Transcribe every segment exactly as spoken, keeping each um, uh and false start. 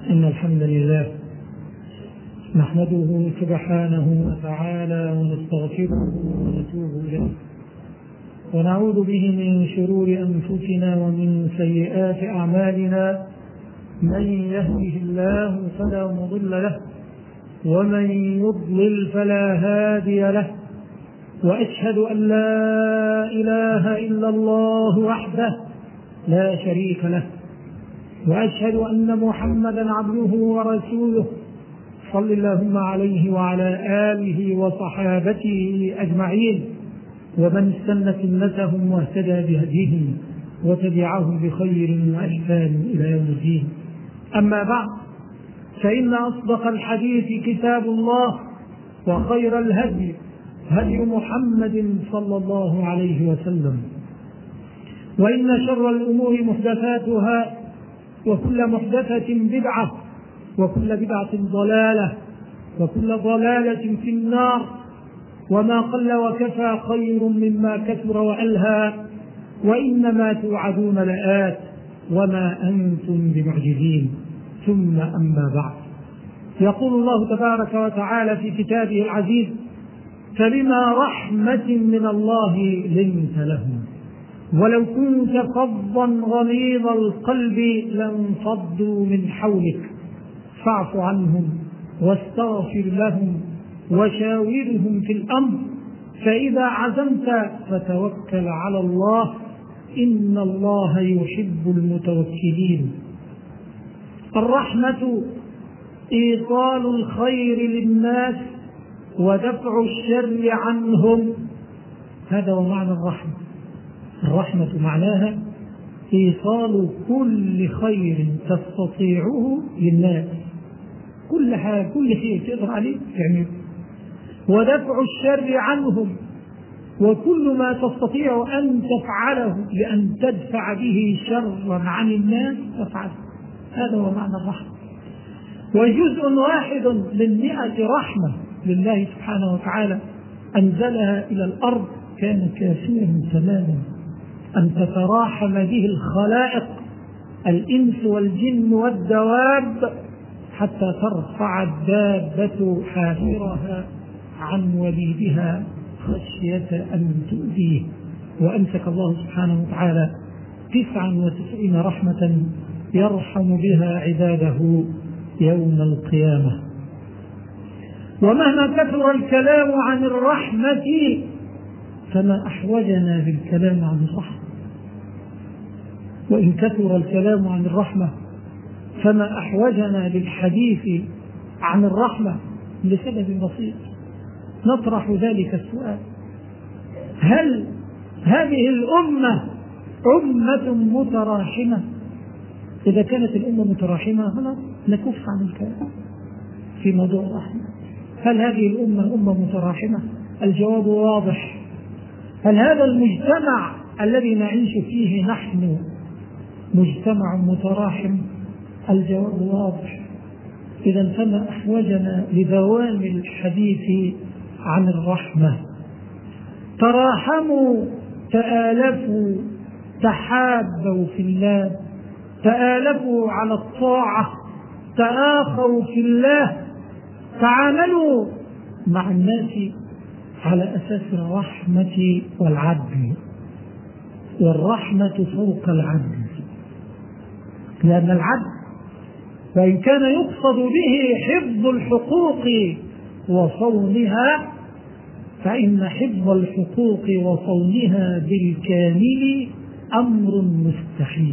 إن الحمد لله نحمده سبحانه وتعالى ونستغفره ونتوب إليه ونعوذ به من شرور أنفسنا ومن سيئات أعمالنا. من يهده الله فلا مضل له ومن يضلل فلا هادي له، وأشهد أن لا إله إلا الله وحده لا شريك له، وأشهد أن محمدا عبده ورسوله صل اللهم عليه وعلى آله وصحابته أجمعين ومن استنى سنتهم واهتدى بهديهم وتبعهم بخير وإحسان إلى يوم الدين. أما بعد، فإن أصدق الحديث كتاب الله، وخير الهدي هدي محمد صلى الله عليه وسلم، وإن شر الأمور محدثاتها، وكل محدثة بدعة، وكل بدعة ضلالة، وكل ضلالة في النار. وما قل وكفى خير مما كثر وألهى، وإنما توعدون لآت وما أنتم بمعجزين. ثم أما بعد، يقول الله تبارك وتعالى في كتابه العزيز: فبما رحمة من الله لنت لهم ولو كنت فظا غليظ القلب لانفضوا من حولك فاعف عنهم واستغفر لهم وشاورهم في الأمر فإذا عزمت فتوكل على الله إن الله يحب المتوكلين. الرحمة إيصال الخير للناس ودفع الشر عنهم، هذا هو معنى الرحمة. الرحمة معناها إيصال كل خير تستطيعه للناس، كل حاجة كل شيء تقدر عليه تعمله، ودفع الشر عنهم، وكل ما تستطيع أن تفعله لأن تدفع به شرا عن الناس تفعله. هذا هو معنى الرحمة. وجزء واحد من مئة رحمة لله سبحانه وتعالى أنزلها إلى الأرض كان كافيا تماما أن تتراحم به الخلائق الإنس والجن والدواب حتى ترفع الدابة حافرها عن وليدها خشية أن تؤذيه. وأمسك الله سبحانه وتعالى تسعا وتسعين رحمة يرحم بها عباده يوم القيامة. ومهما كثر الكلام عن الرحمة فما أحوجنا بالكلام عن الرحمة، وإن كثر الكلام عن الرحمة فما أحوجنا بالحديث عن الرحمة لسبب بسيط. نطرح ذلك السؤال: هل هذه الأمة أمة متراحمة؟ إذا كانت الأمة متراحمة خلاص نكف عن الكلام في موضوع الرحمة. هل هذه الأمة أمة متراحمة؟ الجواب واضح. هل هذا المجتمع الذي نعيش فيه نحن مجتمع متراحم؟ الجواب واضح. إذا فما أحوجنا لدوام الحديث عن الرحمة. تراحموا، تآلفوا، تحابوا في الله، تآلفوا على الطاعة، تآخوا في الله، تعاملوا مع الناس على أساس الرحمة والعدل. والرحمة فوق العدل، لأن العدل وإن كان يقصد به حفظ الحقوق وصونها، فإن حفظ الحقوق وصونها بالكامل أمر مستحيل.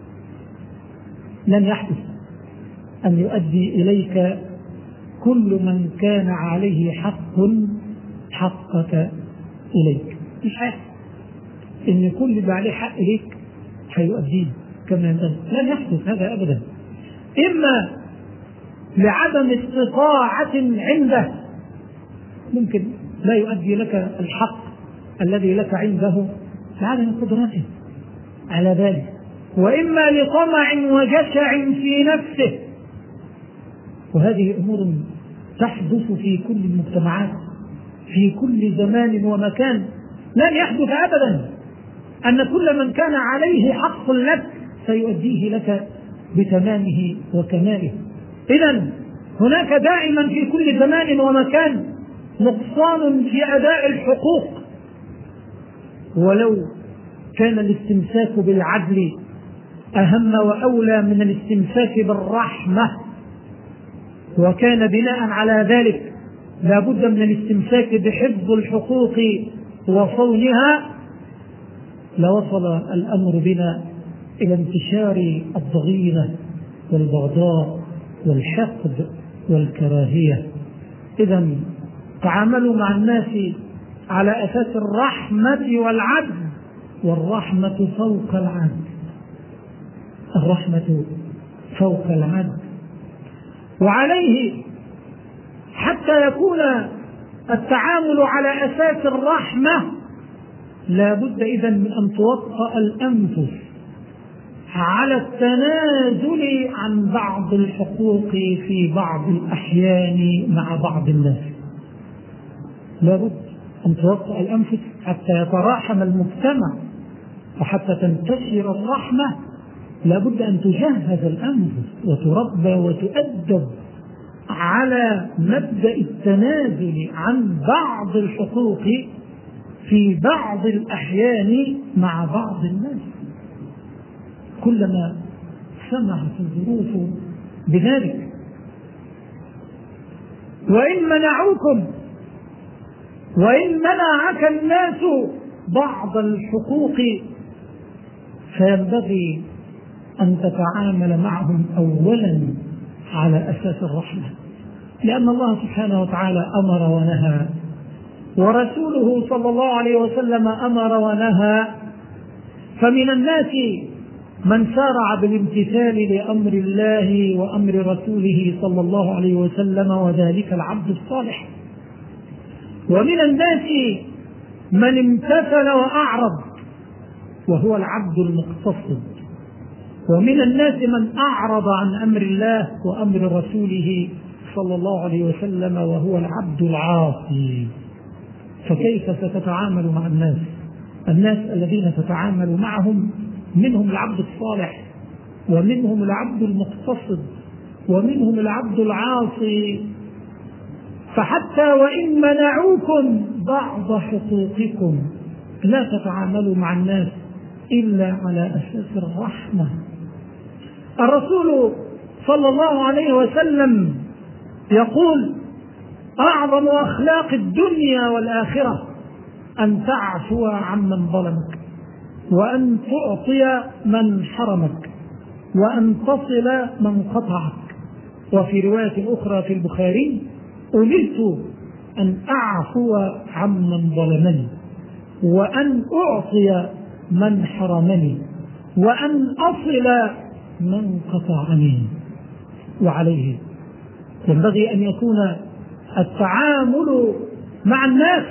لن يحدث أن يؤدي إليك كل من كان عليه حق حقك إليك، مش حق إن كل اللي عليه حق ليك هيؤديه كما ينبغي. لن يحدث هذا أبدا، إما لعدم استطاعة عنده، ممكن لا يؤدي لك الحق الذي لك عنده لعدم قدرته على ذلك، وإما لطمع وجشع في نفسه. وهذه أمور تحدث في كل المجتمعات في كل زمان ومكان. لن يحدث أبدا أن كل من كان عليه حق لك سيؤديه لك بتمامه وكماله، إذن هناك دائما في كل زمان ومكان نقصان في أداء الحقوق، ولو كان الاستمساك بالعدل أهم وأولى من الاستمساك بالرحمة، وكان بناء على ذلك لا بد من الاستمساك بحفظ الحقوق وصونها، لوصل الأمر بنا إلى انتشار الضغينة والبغضاء والحقد والكراهية. إذن تعاملوا مع الناس على أساس الرحمة والعدل، والرحمة فوق العدل، الرحمة فوق العدل. وعليه حتى يكون التعامل على أساس الرحمة لا بد إذن من أن توطأ الأنفس على التنازل عن بعض الحقوق في بعض الأحيان مع بعض الناس. لا بد أن توطأ الأنفس حتى يتراحم المجتمع، وحتى تنتشر الرحمة لا بد أن تجهز الأنفس وتربى وتؤدب على مبدأ التنازل عن بعض الحقوق في بعض الأحيان مع بعض الناس، كلما سمحت الظروف بذلك. وإن منعوكم وإن منعك الناس بعض الحقوق فينبغي أن تتعامل معهم أولا على أساس الرحمة، لأن الله سبحانه وتعالى أمر ونهى، ورسوله صلى الله عليه وسلم أمر ونهى. فمن الناس من سارع بالامتثال لأمر الله وأمر رسوله صلى الله عليه وسلم، وذلك العبد الصالح. ومن الناس من امتثل وأعرض، وهو العبد المقتصد. ومن الناس من أعرض عن أمر الله وأمر رسوله صلى الله عليه وسلم، وهو العبد العاصي. فكيف ستتعامل مع الناس؟ الناس الذين تتعامل معهم منهم العبد الصالح، ومنهم العبد المقتصد، ومنهم العبد العاصي. فحتى وإن منعوكم بعض حقوقكم لا تتعاملوا مع الناس إلا على أساس الرحمة. الرسول صلى الله عليه وسلم يقول: أعظم أخلاق الدنيا والآخرة أن تعفو عمن ظلمك، وأن تعطي من حرمك، وأن تصل من قطعك. وفي رواية أخرى في البخاري: أمرت أن أعفو عمن ظلمني، وأن أعطي من حرمني، وأن أصل من قطعني. وعليه ينبغي أن يكون التعامل مع الناس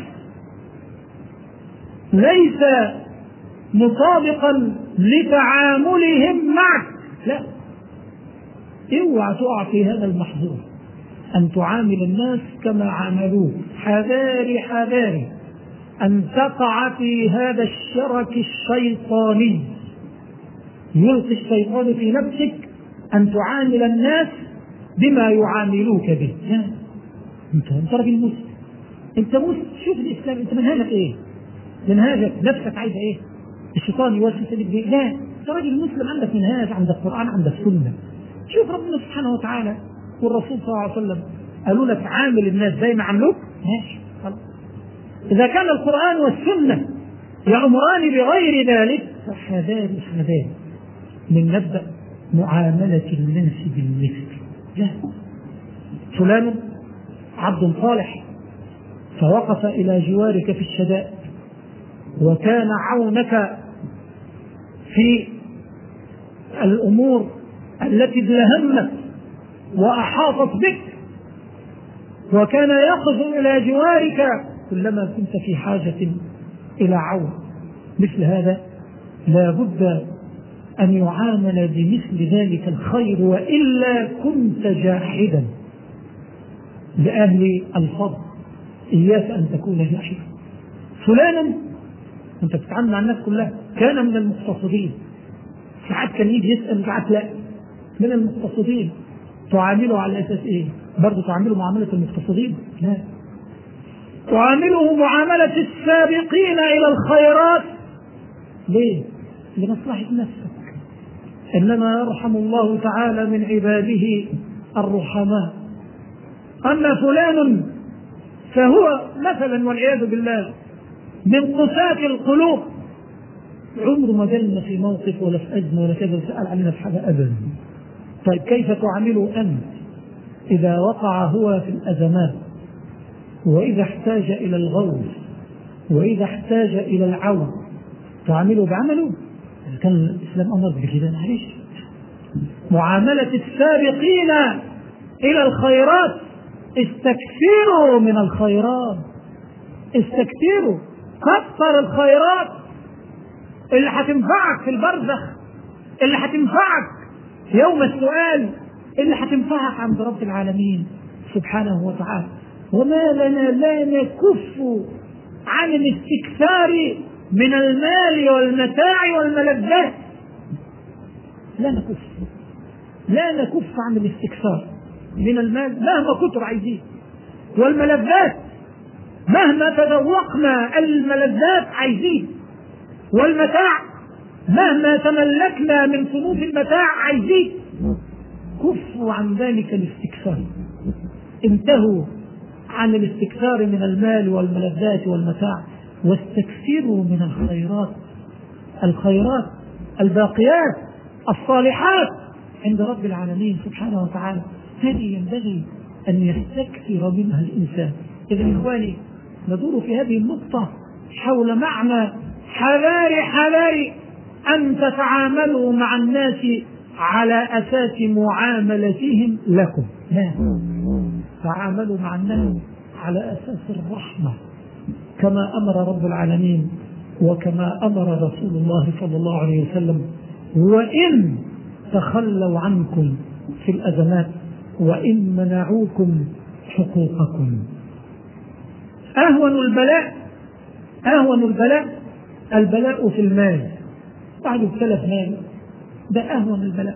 ليس مطابقا لتعاملهم معك، لا، اوعى تقع في هذا المحظور أن تعامل الناس كما عاملوك. حذاري حذاري أن تقع في هذا الشرك الشيطاني. يلقي الشيطان في نفسك أن تعامل الناس بما يعاملوك به. أنت أنت راجل مسلم، أنت مسلم، شوف الإسلام، أنت منهجك إيه؟ منهجك نفسك عايزة إيه؟ الشيطان يوسوس لك بيه؟ لا، أنت راجل مسلم، عندك منهاج، عندك قرآن، عندك سنة. شوف ربنا سبحانه وتعالى والرسول صلى الله عليه وسلم قالوا لك عامل الناس زي ما عملوك، ماشي خلاص. إذا كان القرآن والسنة يأمران بغير ذلك فحذاري حذاري من نبدأ معاملة الناس بالمثل. لا، فلان عبد صالح فوقف إلى جوارك في الشدائد، وكان عونك في الأمور التي ازدهمت وأحاطت بك، وكان يقف إلى جوارك كلما كنت في حاجة إلى عون. مثل هذا لا بد أن يعامل بمثل ذلك الخير، وإلا كنت جاحدا لأهل الفضل. إياك أن تكون جاحدا. فلانا أنت بتتعامل مع الناس كلها كان من المقتصدين، ساعات كان يجي يسأل، ساعات لا، من المقتصدين. تعامله على أساس إيه؟ برضه تعامله معاملة المقتصدين؟ لا، تعامله معاملة السابقين إلى الخيرات. ليه؟ لمصلحة نفسك. إنما يرحم الله تعالى من عباده الرحماء. أما فلان فهو مثلا والعياذ بالله من قساة القلوب، عمره ما جلنا في موقف ولا في أزمة ولا كذا وسأل علينا في حاجة أبدا. طيب كيف تعامله أنت إذا وقع هو في الأزمات، وإذا احتاج إلى الغوث، وإذا احتاج إلى العون، تعامله بعمله؟ إذا كان الإسلام أمر بكذا معلش. معاملة السابقين إلى الخيرات، استكثروا من الخيرات، استكثروا، كثر الخيرات اللي هتنفعك في البرزخ، اللي هتنفعك يوم السؤال، اللي هتنفعك عند رب العالمين سبحانه وتعالى. وما لنا لا نكف عن الاستكثار من المال والمتاع والملذات، لا نكف لا نكف عن الاستكثار من المال مهما كتر عايزين، والملذات مهما تذوقنا الملذات عايزين، والمتاع مهما تملكنا من صنوف المتاع عايزين. كفوا عن ذلك الاستكثار، انتهوا عن الاستكثار من المال والملذات والمتاع، واستكثروا من الخيرات، الخيرات الباقيات الصالحات عند رب العالمين سبحانه وتعالى. هذه ينبغي أن يستكثر منها الإنسان. إذن إخواني، ندور في هذه النقطة حول معنى حذاري حذاري أن تتعاملوا مع الناس على أساس معاملتهم لكم، لا، تعاملوا مع الناس على أساس الرحمة كما أمر رب العالمين وكما أمر رسول الله صلى الله عليه وسلم. وإن تخلوا عنكم في الأزمات، وإن منعوكم حقوقكم. أهون البلاء أهون البلاء البلاء في المال، بعد الثلاث مال ده أهون البلاء،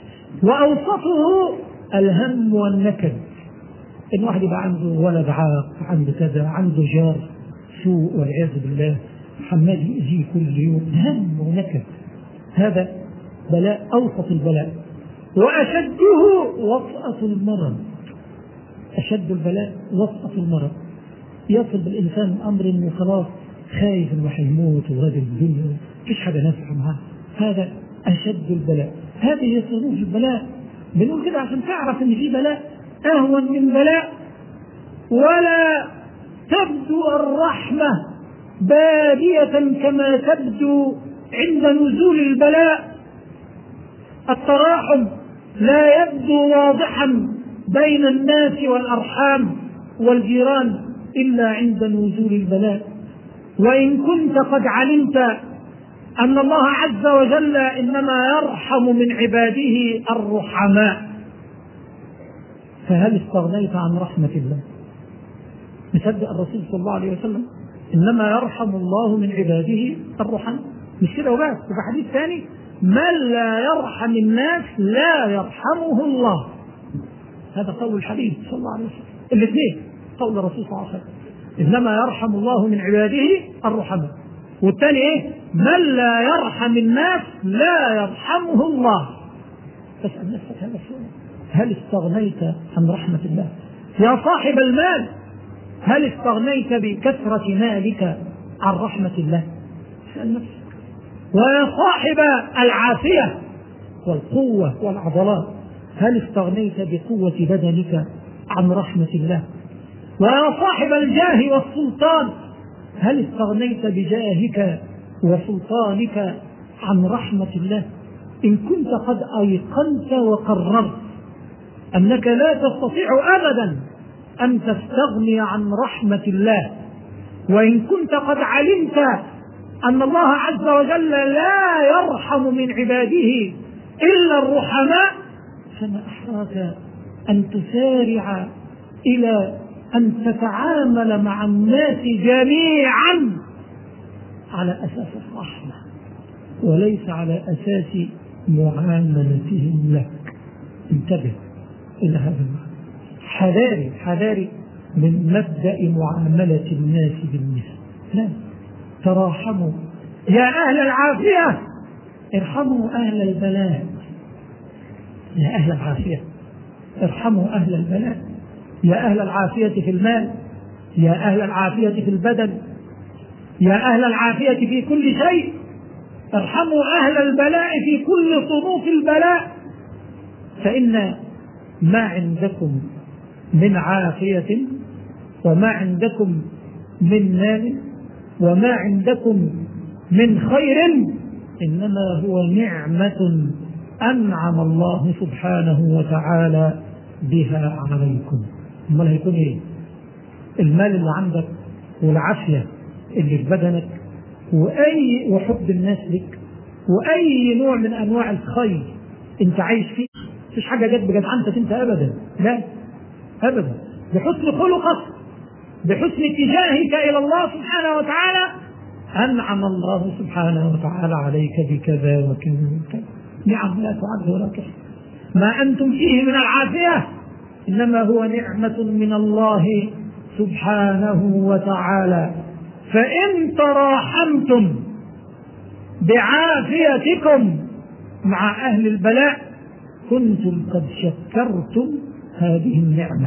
وأوسطه الهم والنكد. إن واحد يبقى عنده ولد عاق، عنده كذا، عنده جار سوء والعياذ بالله، حماد يأذيه كل يوم، هم ونكد، هذا بلاء أوسط البلاء. وأشده وطأة المرض، أشد البلاء وطأة المرض، يصل بالإنسان أمر إنه خلاص خايف إنه حيموت وهذه الدنيا مفيش حاجة نافعة معاه، هذا أشد البلاء. هذه صنوف البلاء، بنقول كده عشان تعرف إن في بلاء أهون من بلاء. ولا تبدو الرحمة بادية كما تبدو عند نزول البلاء، التراحم لا يبدو واضحا بين الناس والأرحام والجيران إلا عند نزول البلاء. وإن كنت قد علمت أن الله عز وجل إنما يرحم من عباده الرحماء، فهل استغنيت عن رحمة الله؟ مصدق الرسول صلى الله عليه وسلم إنما يرحم الله من عباده الرحماء، مش كده وبس، وفي حديث ثاني من لا يرحم الناس لا يرحمه الله، هذا قول الحبيب صلى الله عليه وسلم. الاثنين قول الرسول صلى الله عليه وسلم إنما يرحم الله من عباده الرحماء، والثاني ايه؟ من لا يرحم الناس لا يرحمه الله. فاسأل نفسك هذا السؤال، هل استغنيت عن رحمة الله؟ يا صاحب المال، هل استغنيت بكثرة مالك عن رحمة الله؟ اسأل نفسك. ويا صاحب العافية والقوة والعضلات، هل استغنيت بقوة بدنك عن رحمة الله؟ ويا صاحب الجاه والسلطان، هل استغنيت بجاهك وسلطانك عن رحمة الله؟ إن كنت قد أيقنت وقررت أنك لا تستطيع أبدا أن تستغني عن رحمة الله، وإن كنت قد علمت أن الله عز وجل لا يرحم من عباده إلا الرحماء، فما أحراك أن تسارع إلى أن تتعامل مع الناس جميعا على أساس الرحمة وليس على أساس معاملتهم لك. انتبه، إلى هذا المعنى. حذاري حذاري من مبدأ معاملة الناس بالناس. لا، تراحموا يا أهل العافية، ارحموا أهل البلاء. يا أهل العافية ارحموا أهل البلاء. يا أهل العافية في المال، يا أهل العافية في البدن، يا أهل العافية في كل شيء، ارحموا أهل البلاء في كل صنوف البلاء. فإن ما عندكم من عافية وما عندكم من مال وما عندكم من خير إنما هو نعمة أنعم الله سبحانه وتعالى بها عليكم. امال هيكون ايه؟ المال اللي عندك والعافية اللي في بدنك وأي وحب الناس لك وأي نوع من أنواع الخير أنت عايش فيه، مفيش حاجة جت بجدعنتك أنت أبدا، لا أبدا، بحسن خلقك بحسن اتجاهك إلى الله سبحانه وتعالى أنعم الله سبحانه وتعالى عليك بكذا وكذا وكذا، نعم لا تعد ولا تحصى. ما أنتم فيه من العافية إنما هو نعمة من الله سبحانه وتعالى. فإن تراحمتم بعافيتكم مع أهل البلاء كنتم قد شكرتم هذه النعمة،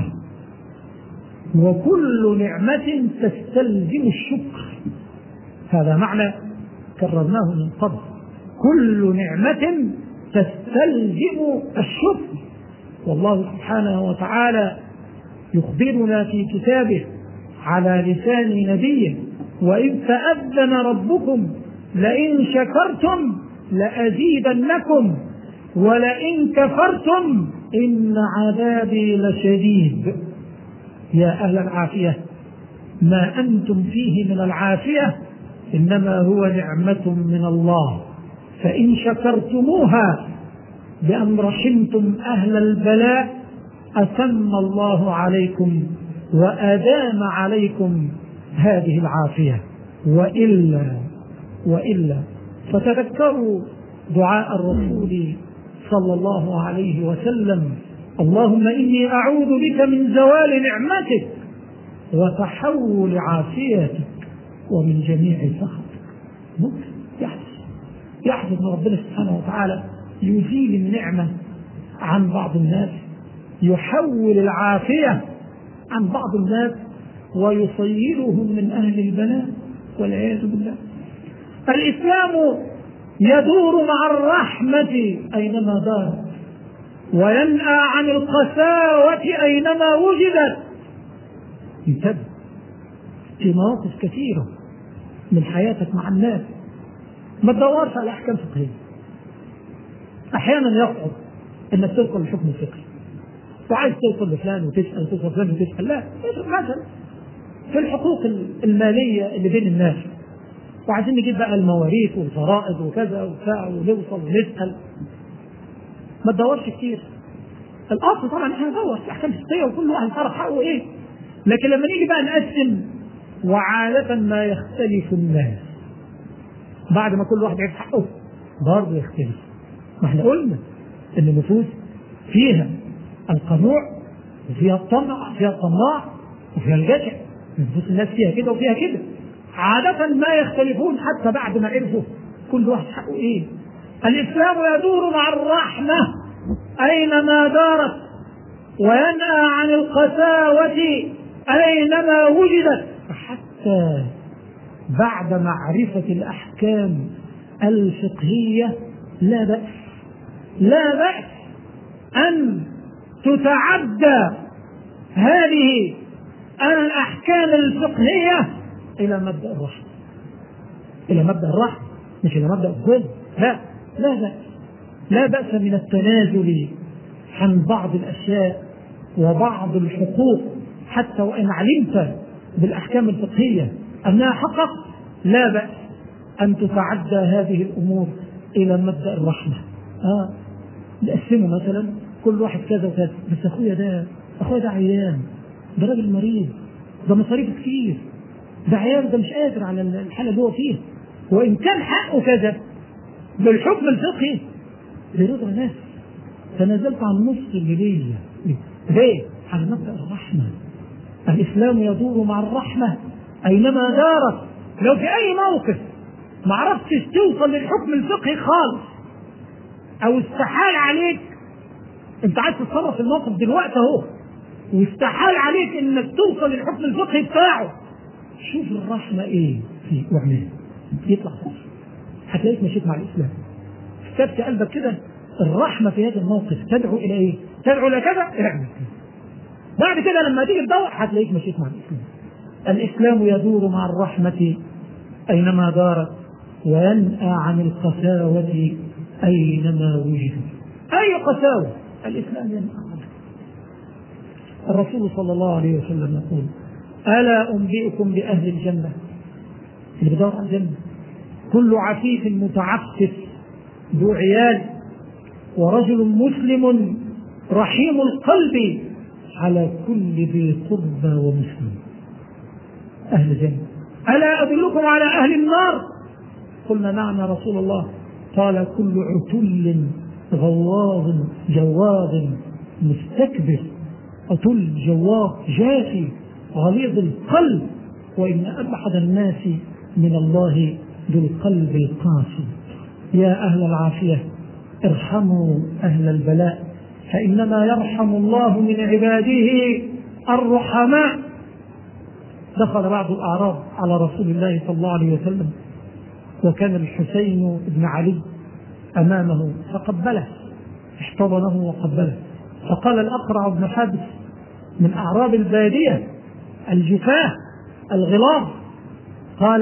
وكل نعمة تستلزم الشكر. هذا معنى كررناه من قبل، كل نعمة تستلزم الشكر. والله سبحانه وتعالى يخبرنا في كتابه على لسان نبيه: وإذ تأذن ربكم لئن شكرتم لأزيدنكم ولئن كفرتم إن عذابي لشديد. يا أهل العافية، ما أنتم فيه من العافية إنما هو نعمة من الله، فإن شكرتموها بأن رحمتم أهل البلاء أتم الله عليكم وأدام عليكم هذه العافية. وإلا وإلا فتذكروا دعاء الرسول صلى الله عليه وسلم: اللهم إني أعوذ بك من زوال نعمتك وتحول عافيتك ومن جميع سخطك. ممكن يحدث يحدث ان ربنا سبحانه وتعالى يزيل النعمة عن بعض الناس، يحول العافية عن بعض الناس ويصيرهم من أهل البلاء والعياذ بالله. الإسلام يدور مع الرحمة أينما دارت وينأى عن القساوة أينما وجدت. انتبه في مواقف كثيرة من حياتك مع الناس ما تدورش على أحكام فقهية. أحيانا يصعب أنك تدخل الحكم الفقهي وعايز توصل لفلان وتسأل وتوصل لفلان وتسأل، لا، مثلا في الحقوق المالية اللي بين الناس وعايزين نجيب بقى المواريث والفرائض وكذا وبتاع ونوصل ونسأل، ما تدورش كتير. الأصل طبعا احنا ندور في أحكام فقهية وكل واحد يعرف حقه إيه، لكن لما نيجي بقى نقسم وعادة ما يختلف الناس بعد ما كل واحد يعرف حقه برضه يختلف. ما احنا قلنا ان النفوس فيها القنوع وفيها الطمع، فيها الطماع وفيها الجشع. نفوس الناس فيها كده وفيها كده، عادة ما يختلفون حتى بعد ما عرفوا كل واحد حقه ايه. الإسلام يدور مع الرحمة أينما دارت وينأى عن القساوة أينما وجدت، حتى بعد معرفة الأحكام الفقهية لا بأس لا بأس أن تتعدى هذه الأحكام الفقهية إلى مبدأ الرحمة، إلى مبدأ الرحمة مش إلى مبدأ الظلم. لا لا بأس لا بأس من التنازل عن بعض الأشياء وبعض الحقوق حتى وإن علمت بالأحكام الفقهية أنها حقق، لا بأس أن تتعدى هذه الأمور إلى مبدأ الرحمة. آه نقسمه مثلا كل واحد كذا وكذا، بس أخويا ده أخويا ده عيان، ده راجل مريض، ده مصاريف كتير، ده عيان، ده مش قادر على الحالة اللي هو فيها، وإن كان حقه كذا بالحكم الفقهي برضا الناس تنازلت عن نص اللي ليا. ليه؟ على مبدأ الرحمة. الإسلام يدور مع الرحمة أينما دارت. لو في أي موقف ما عرفتش توصل للحكم الفقهي خالص أو استحال عليك، أنت عايز تتصرف في الموقف دلوقتي أهو واستحال عليك إنك توصل للحكم الفقهي بتاعه، شوف الرحمة إيه فيه واعملها، يطلع خير. هتلاقيك مشيت مع الإسلام. استفتي قلبك كده، الرحمة في هذا الموقف تدعو إلى إيه؟ تدعو إلى كذا، اعمل كذا. بعد كده لما تيجي تدور هتلاقيك مشيت مع الإسلام. الإسلام يدور مع الرحمة أينما دارت، وينأى عن القساوة أينما وجد. أي قساوة الإسلام ينأى عنها. الرسول صلى الله عليه وسلم يقول: ألا أنبئكم بأهل الجنة؟ اللي بدور على الجنة كل عفيف متعفف ذو عيال، ورجل مسلم رحيم القلب على كل ذي قربى ومسلم. أهل الجنة. ألا أدلكم على أهل النار؟ قلنا نعم يا رسول الله. قال: كل عتل غواظ جواظ مستكبر، عتل جواظ جافي غليظ القلب، وإن أبعد الناس من الله ذو القلب القاسي. يا أهل العافية ارحموا أهل البلاء، فإنما يرحم الله من عباده الرحماء. دخل بعض الأعراب على رسول الله صلى الله عليه وسلم، وكان الحسين بن علي أمامه فقبله، احتضنه وقبله. فقال الأقرع بن حابس من أعراب البادية الجفاة الغلاظ، قال: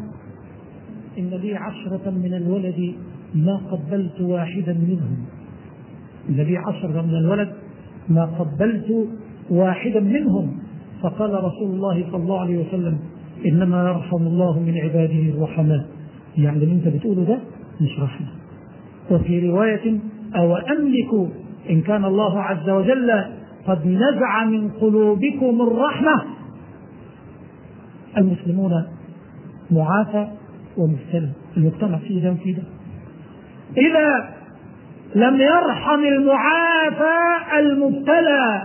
إن لي عشرة من الولد ما قبلت واحدا منهم. إن لي عشرة من الولد ما قبلت واحدا منهم. فقال رسول الله صلى الله عليه وسلم: إنما يرحم الله من عباده الرحماء. يعني اللي انت بتقوله ده مش رحمة. وفي رواية: أو أملك إن كان الله عز وجل قد نزع من قلوبكم الرحمة. المسلمون معافى ومبتلى، المجتمع فيه ده وفيه ده. إذا لم يرحم المعافى المبتلى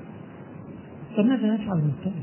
فماذا يفعل المبتلى؟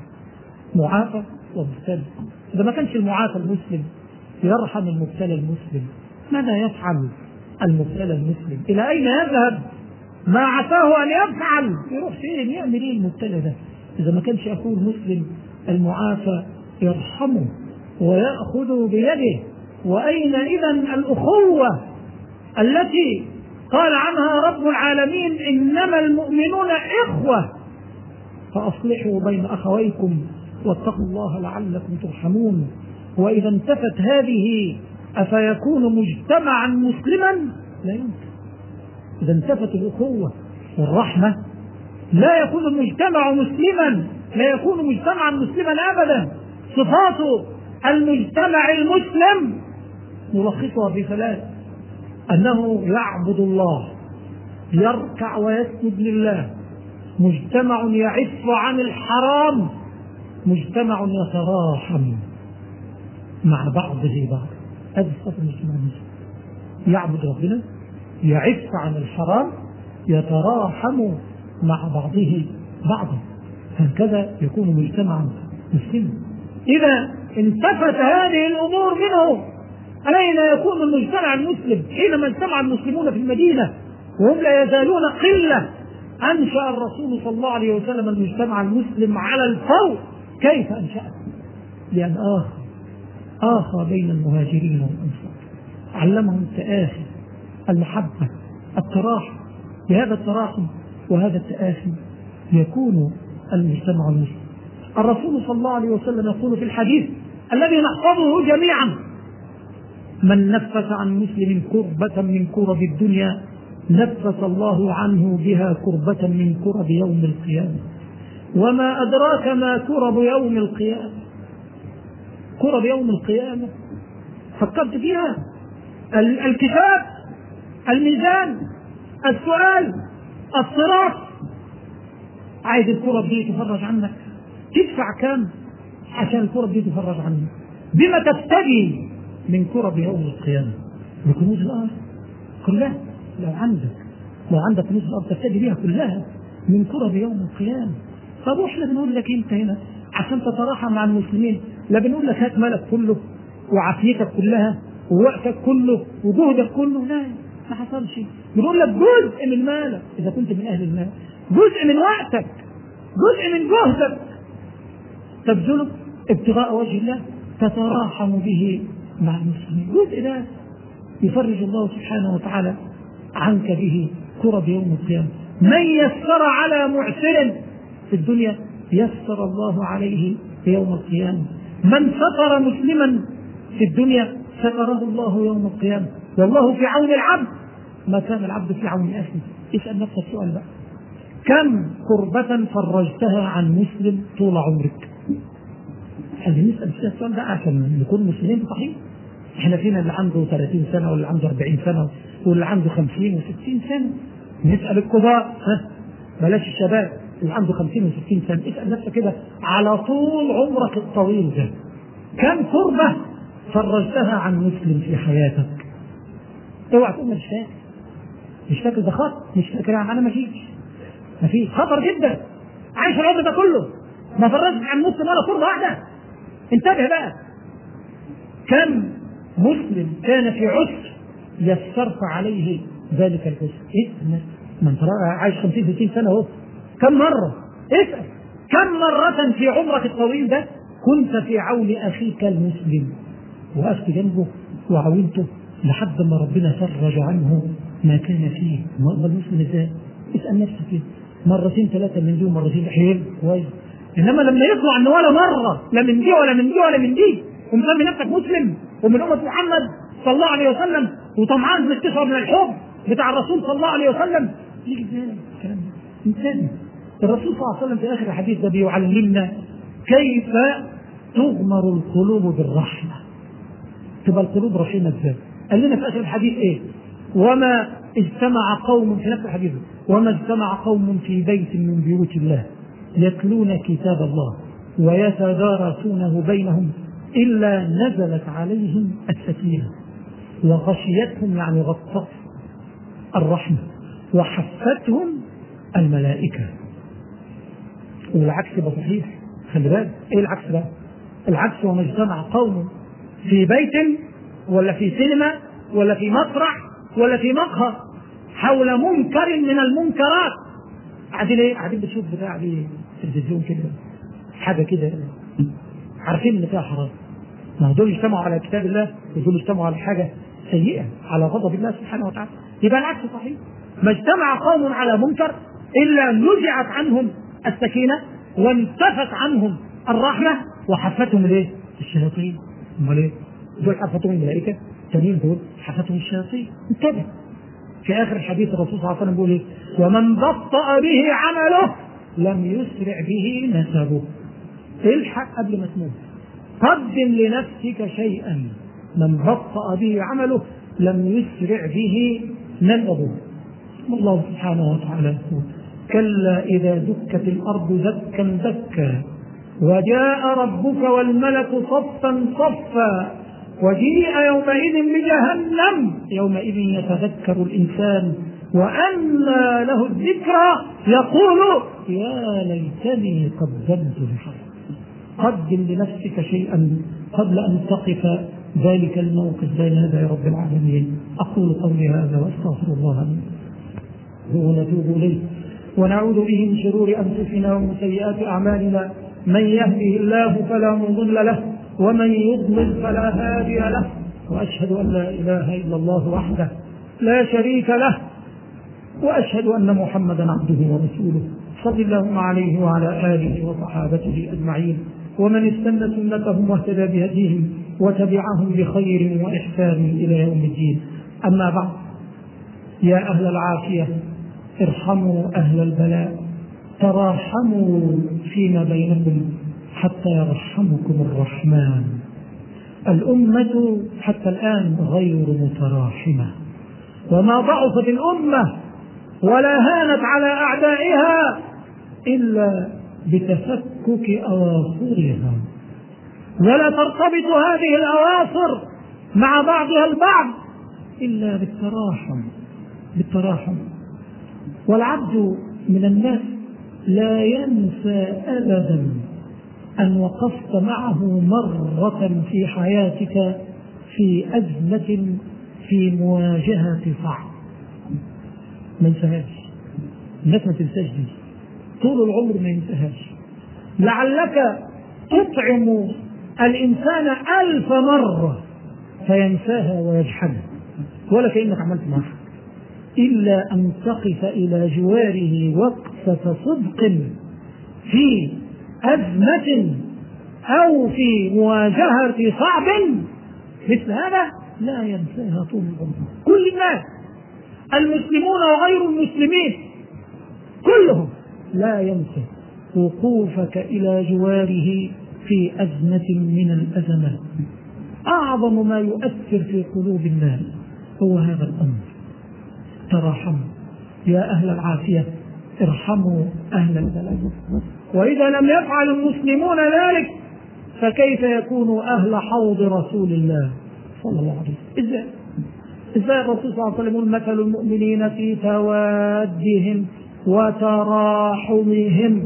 معافى ومبتلى. إذا ما كانش المعافى المسلم يرحم المبتلى المسلم، ماذا يفعل المبتلى المسلم؟ إلى أين يذهب؟ ما عساه أن يفعل، يروح فين؟ يعمل إيه المبتلى ده؟ إذا ما كانش أخوه المسلم المعافى يرحمه ويأخذ بيده. وأين إذن الأخوة التي قال عنها رب العالمين: إنما المؤمنون إخوة فأصلحوا بين أخويكم واتقوا الله لعلكم ترحمون. وإذا انتفت هذه أفيكون مجتمعا مسلما؟ لا يمكن. إذا انتفت الأخوة والرحمة لا يكون المجتمع مسلما، لا يكون مجتمعا مسلما أبدا. صفات المجتمع المسلم نلخصها في ثلاث: أنه يعبد الله، يركع ويسجد لله، مجتمع يعف عن الحرام، مجتمع يتراحم مع بعضه بعض. هذه صفة المجتمع المسلم: يعبد ربنا، يعف عن الحرام، يتراحم مع بعضه بعضا. هكذا يكون مجتمعا مسلما. إذا انتفت هذه الأمور منه، أين يكون المجتمع المسلم؟ حينما اجتمع المسلمون في المدينة وهم لا يزالون قلة، أنشأ الرسول صلى الله عليه وسلم المجتمع المسلم على الفور. كيف أنشأه؟ لأن آخى آخى بين المهاجرين والأنصار، علمهم التآخي، المحبة، التراحم. بهذا التراحم وهذا التآخي يكون المجتمع المسلم. الرسول صلى الله عليه وسلم يقول في الحديث الذي نحفظه جميعا: من نفس عن مسلم كربة من كرب الدنيا نفس الله عنه بها كربة من كرب يوم القيامة. وما أدراك ما كرب يوم القيامة؟ كرب يوم القيامة فكرت فيها؟ الكتاب، الميزان، السؤال، الصراط. عايز الكرب دي تفرج عنك؟ تدفع كام عشان الكرب دي تفرج عنك؟ بما تفتدي من كرب يوم القيامة؟ بكنوز الأرض كلها. لو عندك لو عندك فلوس الارض تفتدي بيها كلها من كرب يوم القيامه. طب واحنا بنقول لك انت هنا عشان تتراحم مع المسلمين، لا بنقول لك هات مالك كله وعافيتك كلها ووقتك كله وجهدك كله، لا ما حصلش. بنقول لك جزء من مالك اذا كنت من اهل المال، جزء من وقتك، جزء من جهدك تبذله ابتغاء وجه الله تتراحم به مع المسلمين. جزء ده يفرج الله سبحانه وتعالى عنك به كرب يوم القيامة. من يسر على معسر في الدنيا يسر الله عليه في يوم القيامة. من ستر مسلما في الدنيا ستره الله يوم القيامة. والله في عون العبد ما كان العبد في عون أخيه. اسأل نفسك سؤال بقى، كم كربة فرجتها عن مسلم طول عمرك؟ عايزين نسأل السؤال ده عشان نكون مسلمين صحيح. احنا فينا اللي عنده ثلاثين سنة واللي عنده أربعين سنة واللي عنده خمسين وستين سنة. نسأل الكبار، ها بلاش الشباب اللي عنده خمسين وستين سنة. اسأل نفسك كده على طول عمرك الطويل ده كم كربة فرجتها عن مسلم في حياتك؟ اوعى تقول مش فاكر، مش فاكر ده خطر، مش فاكر انا ما فيش ما فيش خطر جدا. عايش العمر ده كله ما فرجتش عن مسلم ولا كربة واحدة. انتبه بقى، كم مسلم كان في عسر يسرت عليه ذلك العسر. ايه ما انت عايش خمسين ستين سنة اهو، كم مرة اسأل كم مرة في عمرك الطويل ده كنت في عون اخيك المسلم وقفت جنبه وعاونته لحد ما ربنا فرج عنه ما كان فيه. ما المسلم ازاي؟ اسأل نفسك كده مرتين ثلاثة من دي ومرتين حلو كويس. انما لما يطلع ان ولا مرة لا من دي ولا من دي ولا من دي ومسمي نفسك مسلم ومن أمة محمد صلى الله عليه وسلم وطمعان باستشعار من الحب بتاع الرسول صلى الله عليه وسلم، يجي ازاي الكلام ده؟ انسان. الرسول صلى الله عليه وسلم في اخر الحديث ده بيعلمنا كيف تغمر القلوب بالرحمة. تبقى القلوب رحيمة ازاي؟ قال لنا في اخر الحديث ايه؟ وما اجتمع قوم في نفس الحديث وما اجتمع قوم في بيت من بيوت الله يتلون كتاب الله ويتدارسونه بينهم إلا نزلت عليهم السكينة وغشيتهم يعني غطت الرحمة وحفتهم الملائكة. والعكس ده صحيح، خلي بالك ايه العكس ده؟ العكس وما اجتمع قوم في بيت ولا في سينما ولا في مسرح ولا في مقهى حول منكر من المنكرات. قاعدين ايه؟ قاعدين بتشوف بتاع دي تلفزيون كده حاجة كده عارفين ان فيها حرام. ما دول اجتمعوا على كتاب الله ودول اجتمعوا على حاجة سيئة على غضب الله سبحانه وتعالى. يبقى العكس صحيح، ما اجتمع قوم على منكر إلا نزعت عنهم السكينة وانتفت عنهم الرحمة وحفتهم الايه؟ الشياطين. امال ايه؟ دول حفتهم الملائكة، التانيين دول حفتهم الشياطين. انتبه، في آخر الحديث الرسول صلى الله عليه وسلم بيقول ايه؟ ومن بطأ به عمله لم يسرع به نسبه. الحق قبل ما تموت، قدم لنفسك شيئا. من بطأ به عمله لم يسرع به نسبه. الله سبحانه وتعالى يقول كلا إذا دكت الأرض دكا دكا وجاء ربك والملك صفا صفا وجيء يومئذ بجهنم يومئذ يتذكر الإنسان وأنى له الذكرى يقول يا ليتني قدمت لحياتي. قدم لنفسك شيئا قبل أن تقف ذلك الموقف بين يدي رب العالمين. أقول قولي هذا وأستغفر الله لي ونتوب إليه ونعوذ به من شرور أنفسنا ومن سيئات أعمالنا. من يهده الله فلا مضل له ومن يضلل فلا هادي له وأشهد أن لا إله إلا الله وحده لا شريك له وأشهد أن محمدا عبده ورسوله صلى الله عليه وعلى آله وصحابته أجمعين ومن استنى سنتهم واهتدى بهديهم وتبعهم بخير وإحسان إلى يوم الدين. أما بعد، يا أهل العافية ارحموا أهل البلاء، تراحموا فيما بينكم حتى يرحمكم الرحمن. الأمة حتى الآن غير متراحمة، وما ضعفت الأمة ولا هانت على أعدائها إلا بتفكك أواصرها، ولا ترتبط هذه الأواصر مع بعضها البعض إلا بالتراحم بالتراحم والعبد من الناس لا ينسى أبدا أن وقفت معه مرة في حياتك في أزمة، في مواجهة صعب، ما ينساهاش. الناس ما تنساش دي طول العمر، ما ينساهاش. لعلك تطعم الإنسان ألف مرة فينساها ويجحدها ولا كأنك عملت معه، إلا أن تقف إلى جواره وقفة صدق في أزمة أو في مواجهة صعب مثل هذا لا ينساها طول العمر. كل الناس المسلمون وغير المسلمين كلهم لا ينسى وقوفك إلى جواره في أزمة من الأزمات. أعظم ما يؤثر في قلوب الناس هو هذا الأمر. تراحموا يا أهل العافية، ارحموا أهل البلاء. وإذا لم يفعل المسلمون ذلك فكيف يكون أهل حوض رسول الله صلى الله عليه وسلم؟ إزاي؟ إزاي الرسول صلى الله عليه وسلم يقول مثل المؤمنين في توادهم وتراحمهم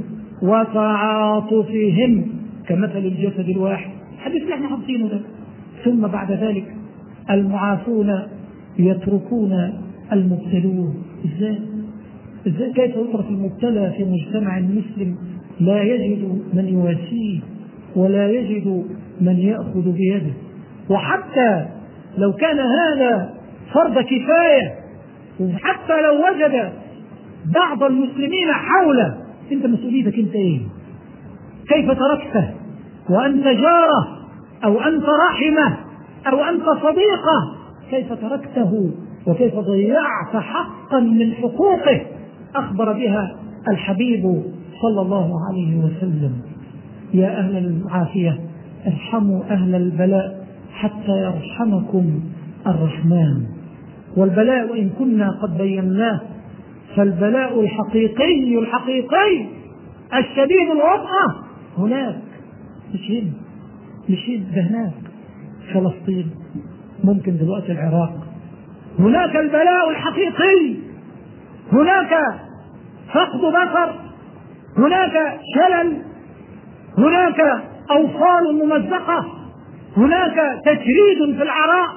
وتعاطفهم كمثل الجسد الواحد، الحديث اللي احنا حاطينه ده. ثم بعد ذلك المعافون يتركون المبتلون. ازاي؟ ازاي كيف يترك المبتلى في مجتمع مسلم لا يجد من يواسيه ولا يجد من يأخذ بيده؟ وحتى لو كان هذا فرض كفاية، وحتى لو وجد بعض المسلمين حوله، انت مسؤوليتك انت ايه؟ كيف تركته وانت جاره او انت رحمه او انت صديقه؟ كيف تركته وكيف ضيعت حقا من حقوقه اخبر بها الحبيب صلى الله عليه وسلم. يا اهل العافيه ارحموا اهل البلاء حتى يرحمكم الرحمن. والبلاء وان كنا قد بيناه فالبلاء الحقيقي الحقيقي الشديد الوطأة هناك، مش هنا، مش هنا، هناك فلسطين، ممكن دلوقتي العراق. هناك البلاء الحقيقي، هناك فقد بصر، هناك شلل، هناك أوصال ممزقة، هناك تشريد في العراء،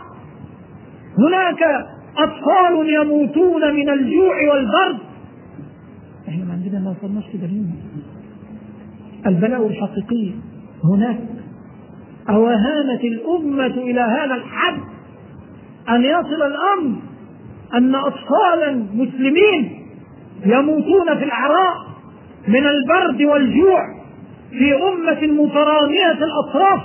هناك أطفال يموتون من الجوع والبرد. احنا ما عندنا، ما وصلناش كده ليه؟ البلاء الحقيقي هناك. أوهانت الأمة إلى هذا الحد أن يصل الأمر أن أطفالا مسلمين يموتون في العراء من البرد والجوع في أمة مترامية الأطراف.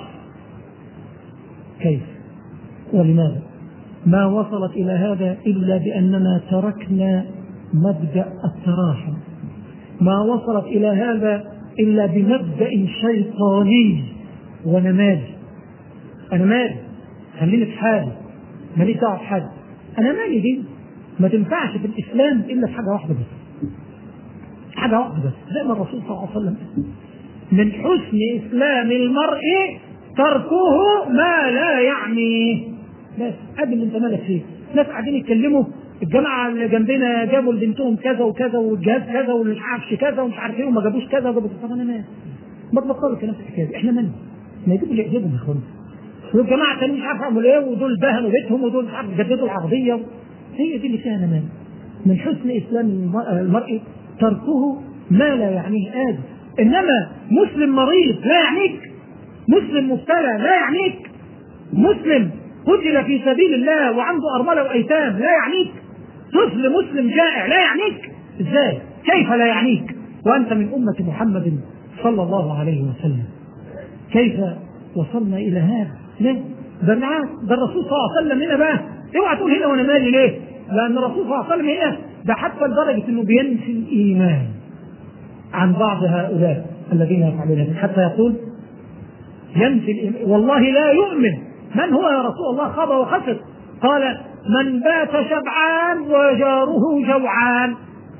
كيف ولماذا؟ ما وصلت إلى هذا إلا بأننا تركنا مبدأ التراحم. ما وصلت إلى هذا إلا بمبدأ شيطاني ونماذج. أنا مالي، خليني في حالي، ماليش دعوة بحد. أنا مالي دي ما تنفعش في الإسلام إلا في حاجة واحدة بس، حاجة واحدة بس، زي ما الرسول صلى الله عليه وسلم من حسن إسلام المرء تركه ما لا يعنيه. بس قبل اللي انت مالك فيه. ناس قاعدين يتكلموا، الجماعه اللي جنبنا جابوا لبنتهم كذا وكذا والجهاز كذا والمش عارفش كذا ومش عارف ايه وما جابوش كذا وجابوا. طب انا مالي؟ ما تبطلوا الكلام في الحكايه دي، احنا مالنا؟ ما يجيبوا اللي يعجبهم يا اخوانا. والجماعه كانوا مش عارف يعملوا ايه، ودول دهنوا بيتهم، ودول مش عارف جددوا العربيه. هي دي اللي فيها انا مالي. من حسن اسلام المرء تركه ما لا يعنيه آدم. انما مسلم مريض لا يعنيك، مسلم مبتلى لا يعنيك، مسلم قتل في سبيل الله وعنده أرملة وأيتام لا يعنيك، طفل مسلم جائع لا يعنيك. ازاي؟ كيف لا يعنيك وأنت من أمة محمد صلى الله عليه وسلم؟ كيف وصلنا إلى هذا؟ ليه؟ ده معاه ده الرسول صلى الله عليه وسلم هنا بقى. اوعى تقول هنا وانا مالي ليه؟ لأن الرسول صلى الله عليه وسلم هنا ده حتى لدرجة إنه بينفي الإيمان عن بعض هؤلاء الذين يفعلون ذلك، حتى يقول ينفي الإيمان والله لا يؤمن. من هو يا رسول الله؟ خاب وخسر. قال من بات شبعان وجاره جوعان.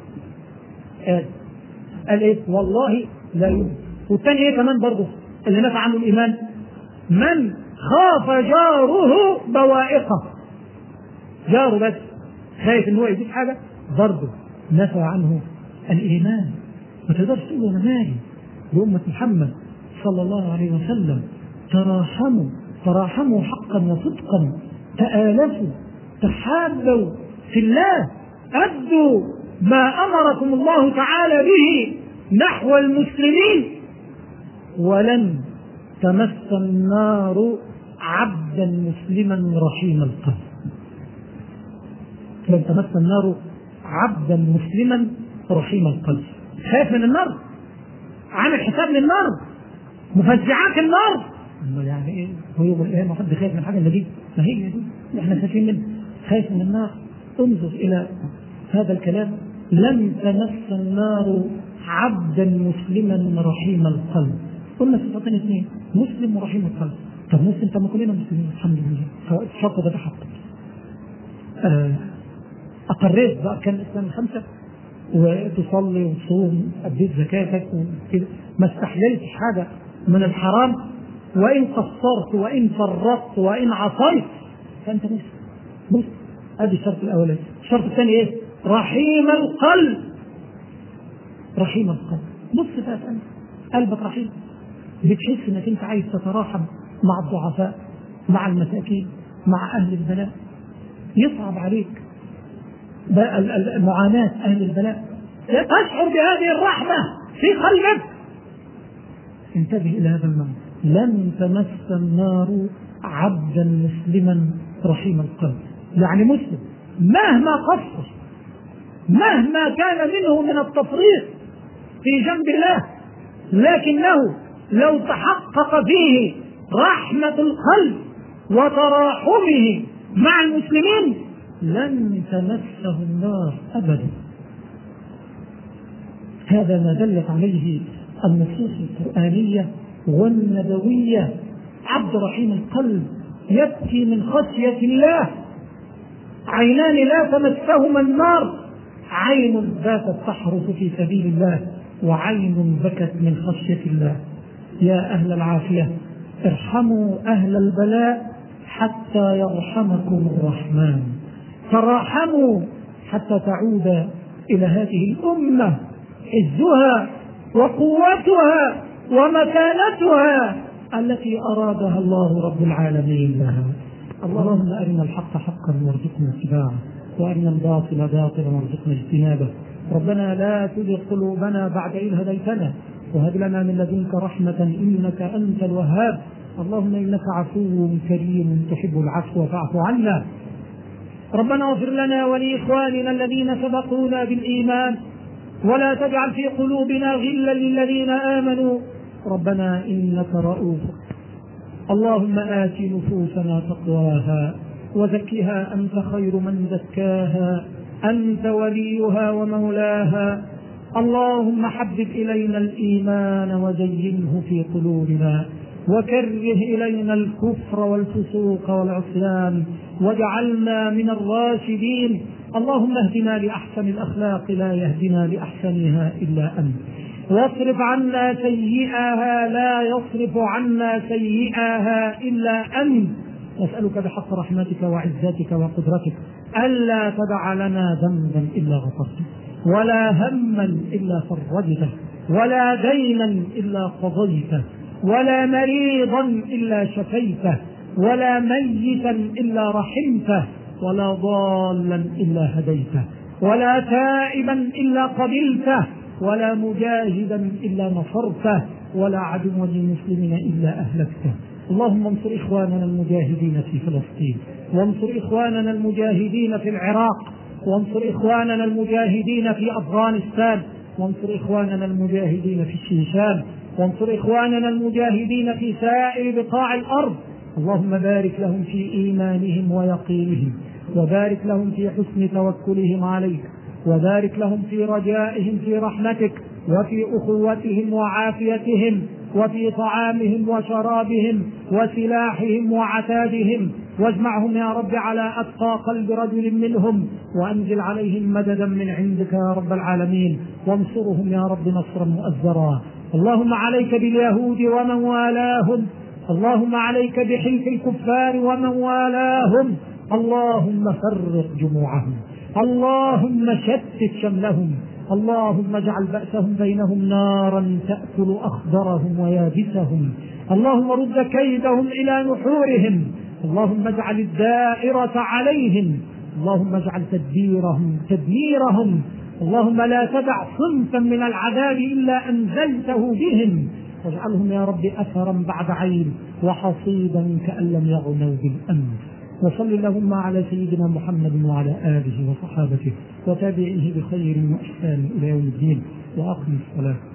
قال قال ايه؟ والله لا يؤمن. والثاني ايه كمان برضه اللي نفع عنه الايمان؟ من خاف جاره بوائقه. جاره بس خايف ان هو يجيب حاجه برضه نفى عنه الإيمان. ما تقدرش تقول أنا مالي بأمة محمد صلى الله عليه وسلم. تراحموا تراحموا حقا وصدقا، تآلفوا تحابوا في الله، أدوا ما أمركم الله تعالى به نحو المسلمين. ولن تمس النار عبدا مسلما رحيم القلب. لن تمس النار عبدا مسلما رحيم القلب. خايف من النار؟ عامل حساب للنار؟ مفزعات النار؟ يعني ايه هو يوم القيامة حد خايف من حاجة اللي دي؟ ما هي دي احنا خايفين منها. خايف من النار؟ انظر إلى هذا الكلام: لن تمس النار عبدا مسلما رحيم القلب. قلنا صفتين اثنين: مسلم ورحيم القلب. طب مسلم، طب ما كلنا مسلمين الحمد لله، الشرط ده تحقق. آه أقريت بأركان الإسلام الخمسة وتصلي وتصوم، أديت زكاتك وكده، ما استحللتش حاجة من الحرام، وإن قصرت وإن فرطت وإن عصيت فأنت مسلم. بص أدي الشرط الأولاني. الشرط الثاني إيه؟ رحيم القلب. رحيم القلب. بص بقى أنت قلبك رحيم، بتحس إنك أنت عايز تتراحم مع الضعفاء، مع المساكين، مع أهل البلاء. يصعب عليك بقى المعاناة أهل البلاء، تشعر بهذه الرحمة في قلبك. انتبه إلى هذا المعنى: لن تمس النار عبدا مسلما رحيم القلب. يعني مسلم مهما قصر، مهما كان منه من التفريط في جنب الله، لكنه لو تحقق فيه رحمة القلب وتراحمه مع المسلمين لن تمسه النار أبدا. هذا ما دلت عليه النصوص القرآنية والنبوية. عبد رحيم القلب يبكي من خشية الله، عينان لا تمسهما النار: عين باتت تحرس في سبيل الله، وعين بكت من خشية الله. يا أهل العافية، ارحموا أهل البلاء حتى يرحمكم الرحمن. تراحموا حتى تعود إلى هذه الأمة عزها وقوتها ومكانتها التي أرادها الله رب العالمين لها. اللهم أرنا الحق حقا وارزقنا اتباعه، وأرنا الباطل باطلا وارزقنا اجتنابه. ربنا لا تزغ قلوبنا بعد إذ هديتنا، وهب لنا من لدنك رحمة إنك أنت الوهاب. اللهم إنك عفو كريم تحب العفو فاعف عنا. ربنا اغفر لنا ولإخواننا الذين سبقونا بالإيمان، ولا تجعل في قلوبنا غلا للذين آمنوا ربنا إنك رؤوف. اللهم آت نفوسنا تقواها وزكها أنت خير من زكاها، أنت وليها ومولاها. اللهم حبب إلينا الإيمان وزينه في قلوبنا، وكره إلينا الكفر والفسوق والعصيان، واجعلنا من الراشدين. اللهم اهدنا لأحسن الأخلاق لا يهدنا لأحسنها إلا أنت، واصرف عنا سيئها لا يصرف عنا سيئها إلا أنت. نسألك بحق رحمتك وعزتك وقدرتك ألا تدع لنا ذنبا إلا غفرته، ولا هما إلا فرجته، ولا دينا إلا قضيته، ولا مريضا إلا شفيته، ولا ميتا إلا رحمته، ولا ضالا إلا هديته، ولا تائبا إلا قبلته، ولا مجاهدا إلا نصرته، ولا عدوا للمسلمين إلا أهلكته. اللهم انصر إخواننا المجاهدين في فلسطين، وانصر إخواننا المجاهدين في العراق، وانصر إخواننا المجاهدين في أفغانستان، وانصر إخواننا المجاهدين في الشيشان، وانصر إخواننا المجاهدين في سائر بقاع الأرض. اللهم بارك لهم في إيمانهم ويقينهم، وبارك لهم في حسن توكلهم عليك، وبارك لهم في رجائهم في رحمتك، وفي أخوتهم وعافيتهم، وفي طعامهم وشرابهم وسلاحهم وعتادهم، واجمعهم يا رب على أتقى قلب رجل منهم، وأنزل عليهم مددا من عندك يا رب العالمين، وانصرهم يا رب نصرا مؤزرا. اللهم عليك باليهود ومن والاهم، اللهم عليك بحلف الكفار ومن والاهم، اللهم فرق جموعهم، اللهم شتت شملهم، اللهم اجعل بأسهم بينهم نارا تأكل أخضرهم ويابسهم، اللهم رد كيدهم إلى نحورهم، اللهم اجعل الدائرة عليهم، اللهم اجعل تدبيرهم تدميرهم، اللهم لا تدع صنفا من العذاب إلا أنزلته بهم، واجعلهم يا رب أثرا بعد عين وحصيدا كأن لم يغنوا بالأمس. وصل اللهم على سيدنا محمد وعلى آله وصحابته وتابعيه بخير وإحسان إلى يوم الدين، وأقم الصلاة.